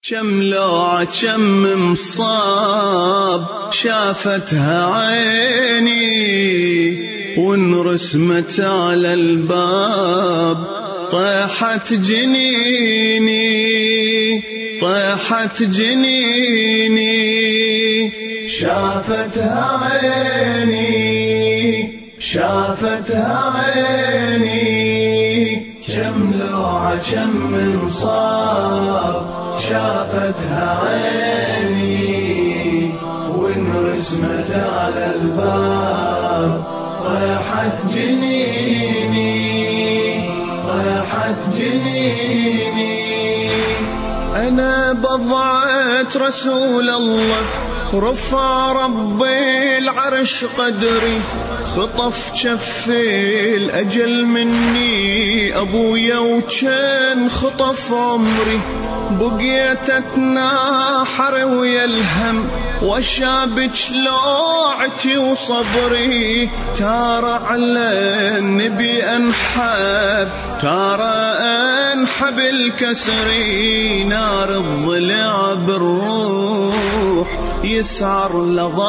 كم لوعة كم مصاب شافتها عيني وانرسمت على الباب طيحت جنيني طيحت جنيني شافتها عيني شافتها عيني كم لوعة كم مصاب شافتها عيني وانرسمت على الباب طيحت جنيني طيحت جنيني أنا بضعة رسول الله رفع ربي العرش قدري خطف شفي الأجل مني أبويا وكان خطف عمري بقيت اتناحر ويا الهم وشابك لوعتي وصبري ترى على النبي انحب ترى انحب الكسري نار الضلع بالروح يسعر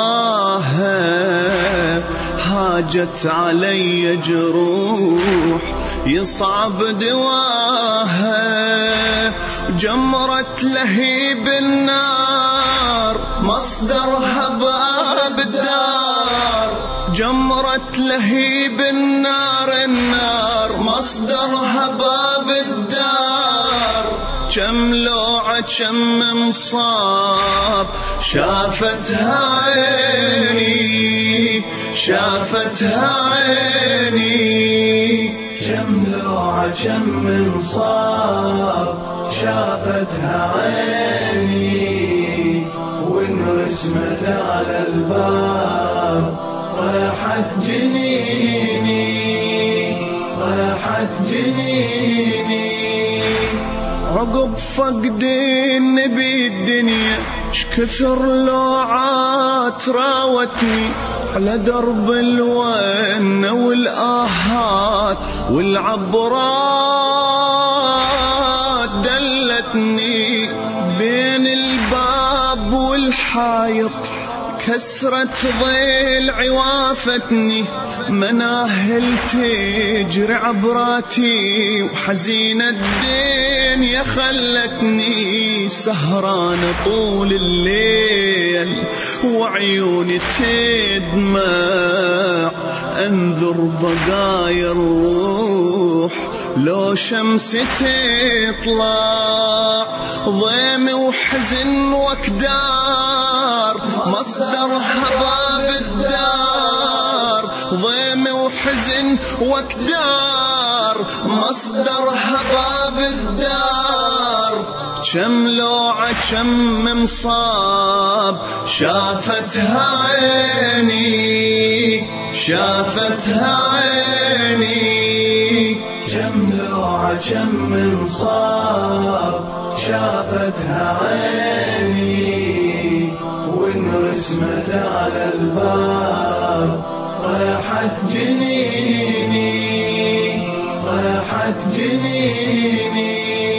لظاها هاجت علي جروح يصعب دواها جمرة لهيب النار مصدرها باب الدار جمرة لهيب النار النار مصدرها باب الدار كم لوعة كم مصاب شافتها عيني شافتها عيني كم لوعة كم مصاب شافتها عيني وانرسمت على الباب طيحت جنيني طيحت جنيني عقب فقد النبي الدنيا شكثر لوعات راوتني على درب الونة والآهات والعبرات دلتني بين الباب والحائط كسرة ضلعي وافتني مناهل تجري عبراتي وحزينة الدنيا خلتني سهران طول الليل وعيوني تدمع انذر بقايا الروح لو شمس تطلع ضيم وحزن وكدار مصدرها باب الدار ضيم وحزن وكدار مصدرها باب الدار كم لوعة كم مصاب شافتها عيني شافتها عيني كم لوعة كم مصاب شافتها عيني وانرسمت على الباب طيحت جنيني طيحت جنيني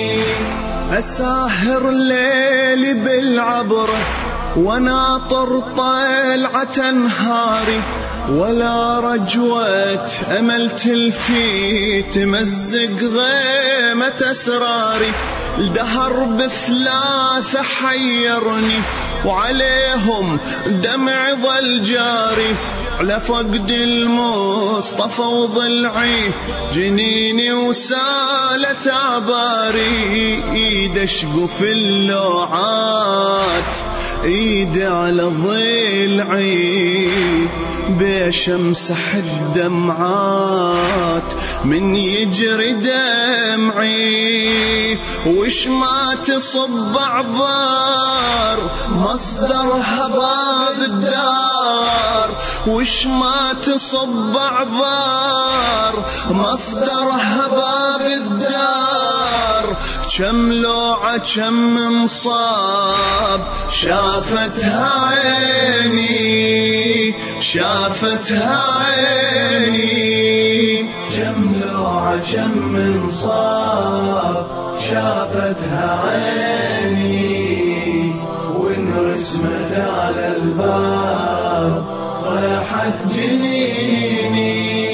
أساهر ليلي بالعبرة وناطر طلعة نهاري ولا رجوة أمل تلفي تمزق غيمة أسراري الدهر بثلاثة حيرني وعليهم دمع ظل جاري على فقد المصطفى وضلعي جنيني وسالت عباري ايد اشقف اللوعات ايدي على ضلعي بيش امسح الدمعات من يجري دمعي وش ما تصب عبار مصدرها باب الدار وش ما تصب عبار مصدرها باب الدار كم لوعة كم مصاب شافتها عيني شافتها عيني كم لوعة كم مصاب شافتها عيني رسمت على الباب طاحت جنيني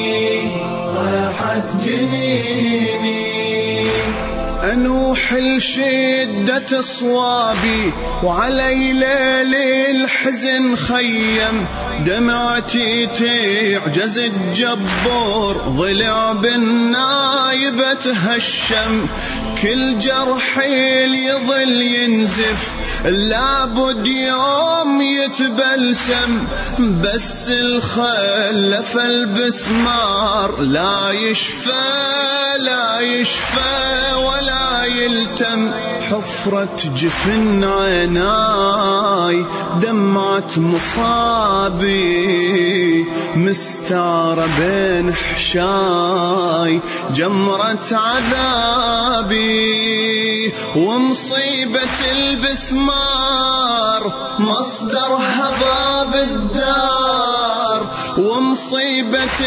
طاحت جنيني. أنوح لشدة صوابي وعلي ليل الحزن خيم، دمعتي تعجز الجبور ضلع بالنايبة تهشم. كل جرحي يظل ينزف لابد يوم يتبلسم، بس الخلف البسمار لا يشفى لا يشفى ولا يلتم. حفرة جفن عيناي دمعة مصابي مستعرة بين حشاي جمرة عذابي. ومصيبة البسمار مصدرها باب الدار، ومصيبة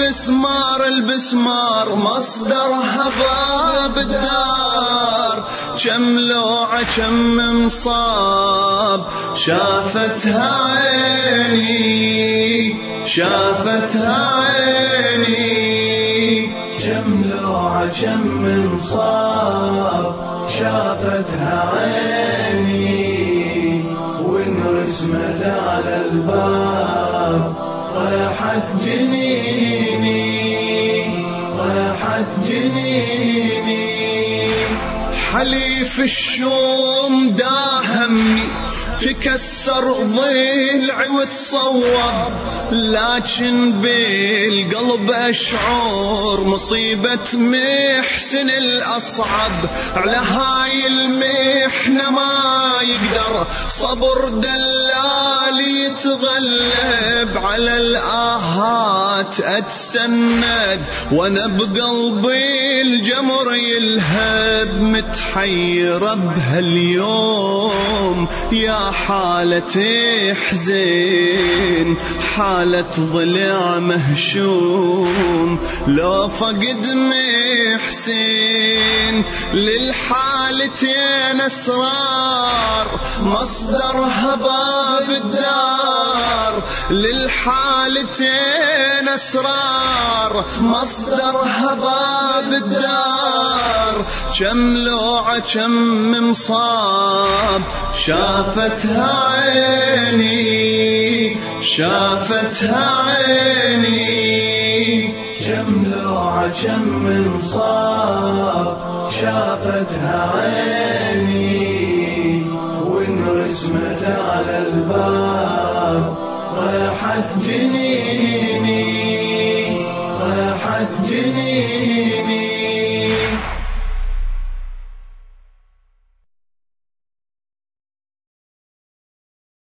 البسمار مصدرها باب الدار. كم لوعة كم مصاب شافتها عيني شافتها عيني. كم لوعة كم مصاب شافتها عيني. وانرسمت على الباب طاحت جنيني طاحت جنيني. حليف الشوم داهمني تكسر ضلعي وتصوب، لكن بالقلب أشعر مصيبة محسن الأصعب. على هاي المحنة ما يقدر صبر دلالي يتغلب، على الآهات أتسند وأنا بقلبي الجمر يلهب. متحيرة بهاليوم يا حالة حزين، حالة ضلع مهشوم لو فقد محسن. للحالتين أسرار مصدرها باب الدار، للحالتين أسرار مصدرها باب الدار. كم لوعة كم مصاب شافتها عيني شافتها عيني. كم لوعة كم مصاب شافتها عيني. وانرسمت على الباب طاحت جنيني طاحت جنيني.